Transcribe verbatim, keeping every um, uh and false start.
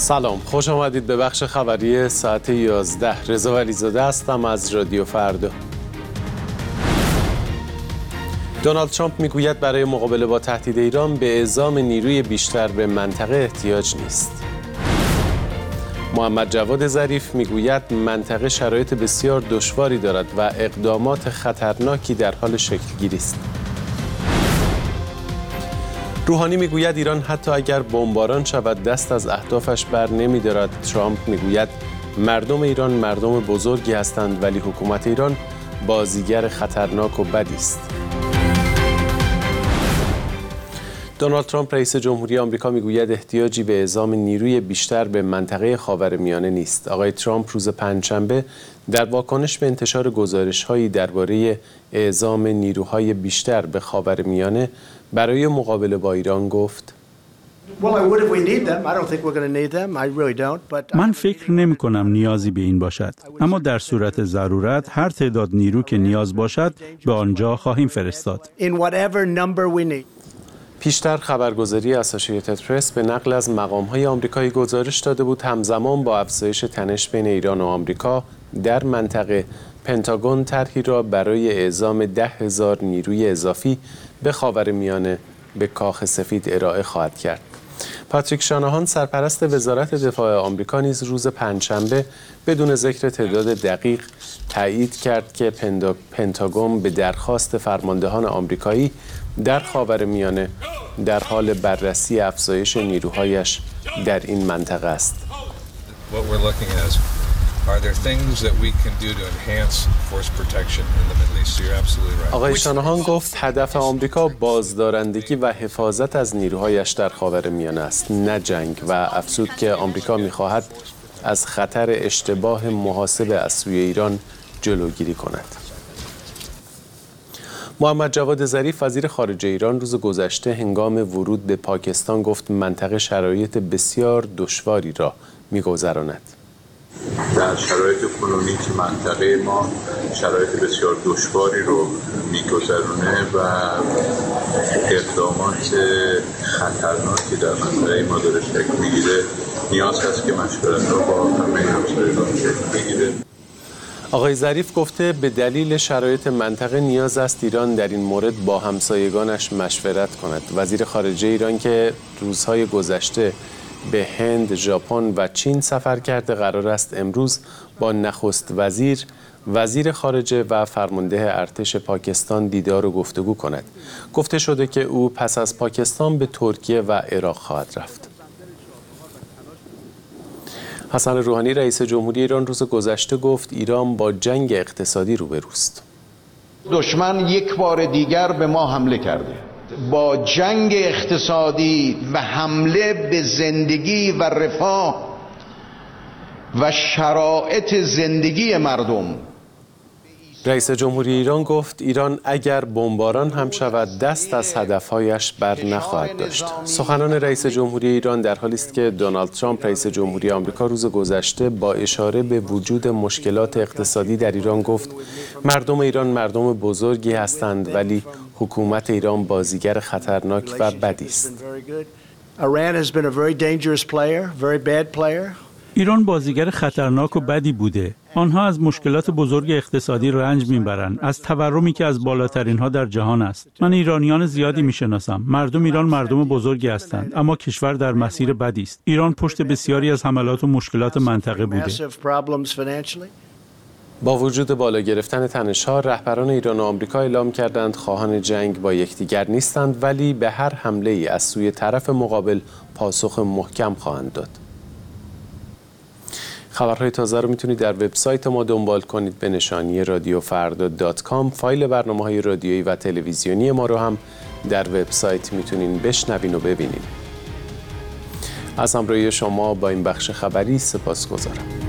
سلام، خوش آمدید به بخش خبری ساعت یازده. رضا ولیزاده هستم از رادیو فردا. دونالد ترامپ میگوید برای مقابله با تهدید ایران به اعزام نیروی بیشتر به منطقه احتیاج نیست. محمد جواد ظریف میگوید منطقه شرایط بسیار دشواری دارد و اقدامات خطرناکی در حال شکل‌گیری است. روحانی میگوید ایران حتی اگر بمباران شود دست از اهدافش بر نمی‌دارد. ترامپ میگوید مردم ایران مردم بزرگی هستند ولی حکومت ایران بازیگر خطرناک و بدی است. دونالد ترامپ رئیس جمهوری آمریکا میگوید احتیاجی به اعزام نیروی بیشتر به منطقه خاورمیانه نیست. آقای ترامپ روز پنجشنبه در واکنش به انتشار گزارش‌هایی درباره اعزام نیروهای بیشتر به خاورمیانه برای مقابله با ایران گفت: من فکر نمی کنم نیازی به این باشد، اما در صورت ضرورت هر تعداد نیرو که نیاز باشد به آنجا خواهیم فرستاد. پیشتر خبرگزاری اسوسییتد پرس به نقل از مقام‌های آمریکایی گزارش داده بود همزمان با افزایش تنش بین ایران و آمریکا در منطقه، پنتاگون طرحی را برای اعزام ده هزار نیروی اضافی به خاورمیانه به کاخ سفید ارائه خواهد کرد. پاتریک شاناهان سرپرست وزارت دفاع آمریکا نیز روز پنجشنبه بدون ذکر تعداد دقیق تایید کرد که پنتاگون به درخواست فرماندهان آمریکایی در خاورمیانه در حال بررسی افزایش نیروهایش در این منطقه است. آقای شاناهان گفت هدف آمریکا بازدارندگی و حفاظت از نیروهایش در خاورمیانه است، نه جنگ، و افزود که آمریکا می‌خواهد از خطر اشتباه محاسبه از سوی ایران جلوگیری کند. محمد جواد ظریف وزیر خارجه ایران روز گذشته هنگام ورود به پاکستان گفت منطقه شرایط بسیار دشواری را می‌گذراند. در شرایط کنونی که منطقه ما شرایط بسیار دشواری رو می‌گذرونه و اقدامات خطرناکی در منطقه ما داره شکل می‌گیره، نیاز هست که مشورت رو با همه همسایگان شکل بگیره. آقای ظریف گفته به دلیل شرایط منطقه نیاز است ایران در این مورد با همسایگانش مشورت کند. وزیر خارجه ایران که روزهای گذشته به هند، ژاپن و چین سفر کرده قرار است امروز با نخست وزیر، وزیر خارجه و فرمانده ارتش پاکستان دیدار و گفتگو کند. گفته شده که او پس از پاکستان به ترکیه و عراق خواهد رفت. حسن روحانی رئیس جمهوری ایران روز گذشته گفت ایران با جنگ اقتصادی روبروست. دشمن یک بار دیگر به ما حمله کرده. با جنگ اقتصادی و حمله به زندگی و رفاه و شرایط زندگی مردم. رئیس جمهوری ایران گفت ایران اگر بمباران هم شود دست از هدفهایش بر نخواهد داشت. سخنان رئیس جمهوری ایران در حالی است که دونالد ترامپ رئیس جمهوری آمریکا روز گذشته با اشاره به وجود مشکلات اقتصادی در ایران گفت مردم ایران مردم بزرگی هستند ولی حکومت ایران بازیگر خطرناک و بدی است. ایران بازیگر خطرناک و بدی بوده. آنها از مشکلات بزرگ اقتصادی رنج میبرند، از تورمی که از بالاترین ها در جهان است. من ایرانیان زیادی میشناسم. مردم ایران مردم بزرگی هستند، اما کشور در مسیر بدی است. ایران پشت بسیاری از حملات و مشکلات منطقه بوده. با وجود بالا گرفتن تنش‌ها، رهبران ایران و آمریکا اعلام کردند خواهان جنگ با یکدیگر نیستند ولی به هر حمله‌ای از سوی طرف مقابل پاسخ محکم خواهند داد. خبرهای تازه رو میتونید در وبسایت ما دنبال کنید به نشانی رادیو فردا دات کام. فایل برنامه‌های رادیویی و تلویزیونی ما رو هم در وبسایت میتونین بشنوین و ببینید. از همراهی شما با این بخش خبری سپاسگزارم.